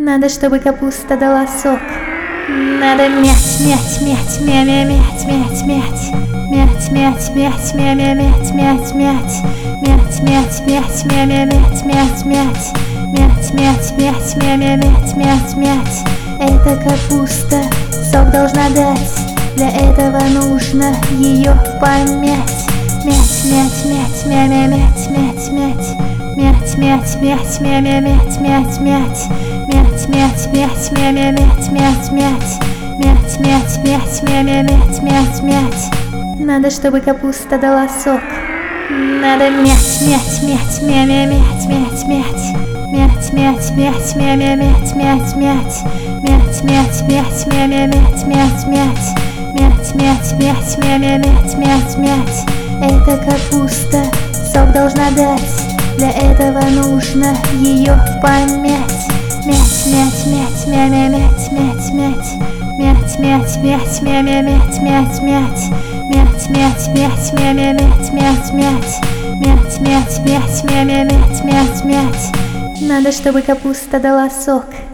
Надо, чтобы капуста дала сок. Надо мять, мять, мять, мя, мя, мять, мять, мять, мять, мять, мять, мя, мя, мять, мять, мять, мять, мять, мять, мя, мя, мять, мять, мять, мять, мять, мять, мя, мя, мять, мять, мять. Это капуста сок должна дать. Для этого нужно ее помять. Мять, мять, мять, мя, мя, мять, мять, мять, мять, мять, мять, мя, мя, мять, мять, мять, мять, мять, мять, мя, мя, мять, мять, мять, мять, мять, мять, мя, мя, мять, мять, мять. Надо, чтобы капуста дала сок. Надо мять, мять, мять, мя, мя, мять, мять, мять, мять, мять, мять, мя, мя, мять, мять, мять, мять, мять, мять, мя, мя, мять, мять, мять, мять, мять, мять, мя, мя, мять, мять, мять. Это капуста сок должна дать. Для этого нужно ее помять. Мять, мять, мять, мя, мя, мять, мять, мять, мять, мять, мять, мя, мя, мять, мять, мять, мять, мять, мять, мя, мя, мять, мять, мять, мять, мять, мять, мя, мя, мять, мять, мять. Надо, чтобы капуста дала сок.